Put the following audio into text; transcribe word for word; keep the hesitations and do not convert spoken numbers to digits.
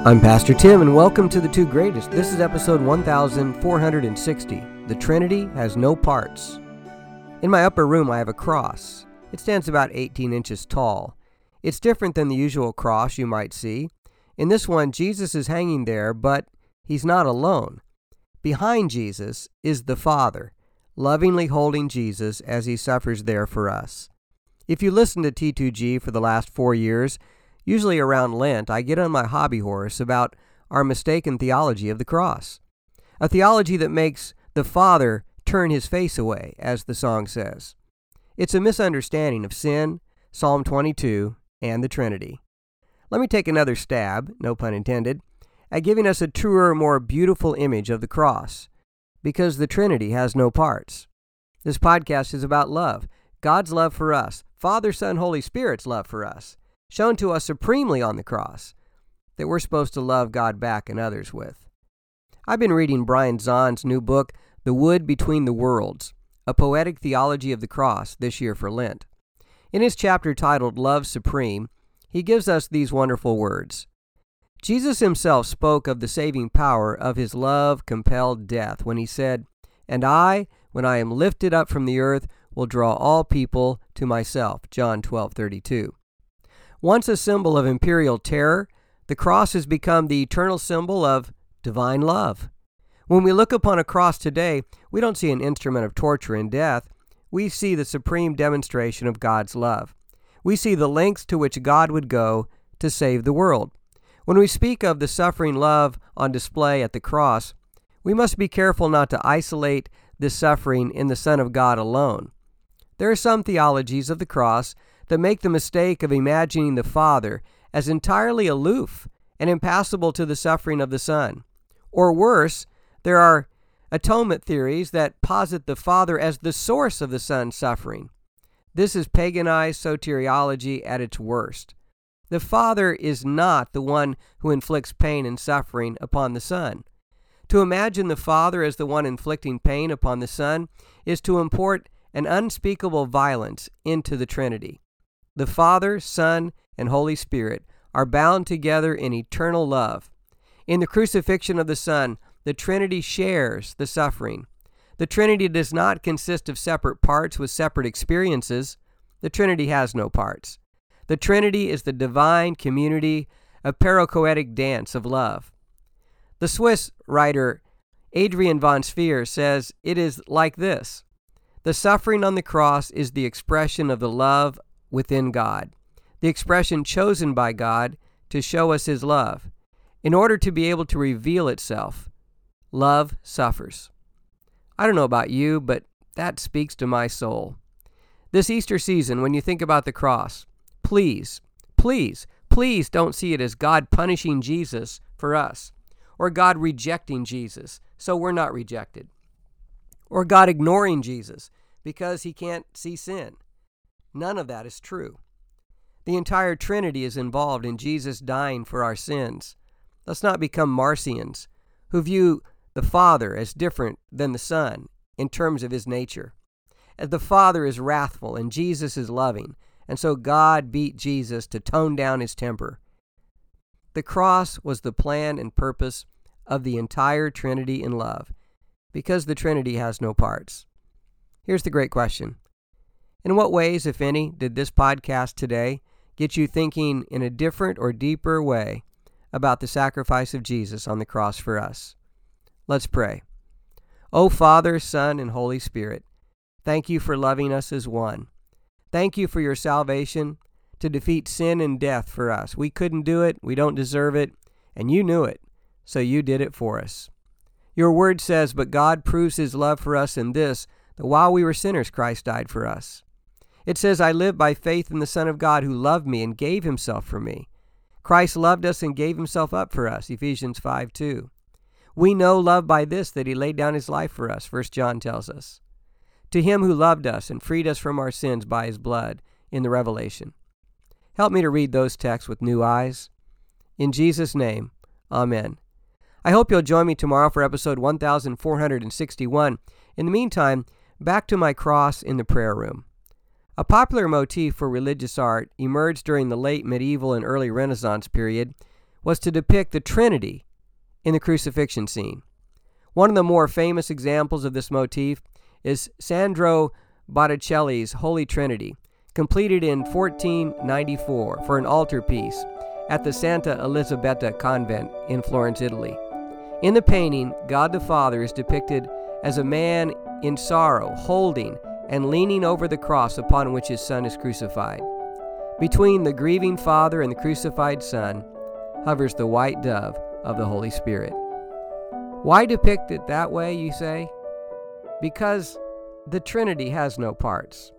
I'm Pastor Tim, and welcome to The Two Greatest. This is episode one thousand four hundred sixty. The Trinity Has No Parts. In my upper room, I have a cross. It stands about eighteen inches tall. It's different than the usual cross you might see. In this one, Jesus is hanging there, but he's not alone. Behind Jesus is the Father, lovingly holding Jesus as he suffers there for us. If you listen to T two G for the last four years, usually around Lent, I get on my hobby horse about our mistaken theology of the cross. A theology that makes the Father turn his face away, as the song says. It's a misunderstanding of sin, Psalm twenty-two, and the Trinity. Let me take another stab, no pun intended, at giving us a truer, more beautiful image of the cross, because the Trinity has no parts. This podcast is about love, God's love for us, Father, Son, Holy Spirit's love for us, shown to us supremely on the cross, that we're supposed to love God back and others with. I've been reading Brian Zahn's new book, The Wood Between the Worlds, a poetic theology of the cross, this year for Lent. In his chapter titled Love Supreme, he gives us these wonderful words. Jesus himself spoke of the saving power of his love-compelled death when he said, "And I, when I am lifted up from the earth, will draw all people to myself," John twelve thirty-two. Once a symbol of imperial terror, the cross has become the eternal symbol of divine love. When we look upon a cross today, we don't see an instrument of torture and death. We see the supreme demonstration of God's love. We see the lengths to which God would go to save the world. When we speak of the suffering love on display at the cross, we must be careful not to isolate this suffering in the Son of God alone. There are some theologies of the cross that make the mistake of imagining the Father as entirely aloof and impassible to the suffering of the Son. Or worse, there are atonement theories that posit the Father as the source of the Son's suffering. This is paganized soteriology at its worst. The Father is not the one who inflicts pain and suffering upon the Son. To imagine the Father as the one inflicting pain upon the Son is to import an unspeakable violence into the Trinity. The Father, Son, and Holy Spirit are bound together in eternal love. In the crucifixion of the Son, the Trinity shares the suffering. The Trinity does not consist of separate parts with separate experiences. The Trinity has no parts. The Trinity is the divine community, a perichoetic dance of love. The Swiss writer Adrian von Sphère says it is like this. The suffering on the cross is the expression of the love within God, the expression chosen by God to show us his love. In order to be able to reveal itself, love suffers. I don't know about you, but that speaks to my soul. This Easter season, when you think about the cross, please, please, please don't see it as God punishing Jesus for us, or God rejecting Jesus so we're not rejected, or God ignoring Jesus because he can't see sin. None of that is true. The entire Trinity is involved in Jesus dying for our sins. Let's not become Marcions who view the Father as different than the Son in terms of his nature. As the Father is wrathful and Jesus is loving, and so God beat Jesus to tone down his temper. The cross was the plan and purpose of the entire Trinity in love, because the Trinity has no parts. Here's the great question. In what ways, if any, did this podcast today get you thinking in a different or deeper way about the sacrifice of Jesus on the cross for us? Let's pray. O Father, Son, and Holy Spirit, thank you for loving us as one. Thank you for your salvation to defeat sin and death for us. We couldn't do it, we don't deserve it, and you knew it, so you did it for us. Your word says, but God proves his love for us in this, that while we were sinners, Christ died for us. It says, I live by faith in the Son of God who loved me and gave himself for me. Christ loved us and gave himself up for us, Ephesians five two. We know love by this, that he laid down his life for us, First John tells us. To him who loved us and freed us from our sins by his blood, in the Revelation. Help me to read those texts with new eyes. In Jesus' name, amen. I hope you'll join me tomorrow for episode one thousand four hundred sixty-one. In the meantime, back to my cross in the prayer room. A popular motif for religious art emerged during the late medieval and early Renaissance period was to depict the Trinity in the crucifixion scene. One of the more famous examples of this motif is Sandro Botticelli's Holy Trinity, completed in fourteen ninety-four for an altarpiece at the Santa Elisabetta convent in Florence, Italy. In the painting, God the Father is depicted as a man in sorrow, holding and leaning over the cross upon which his Son is crucified. Between the grieving Father and the crucified Son hovers the white dove of the Holy Spirit. Why depict it that way, you say? Because the Trinity has no parts.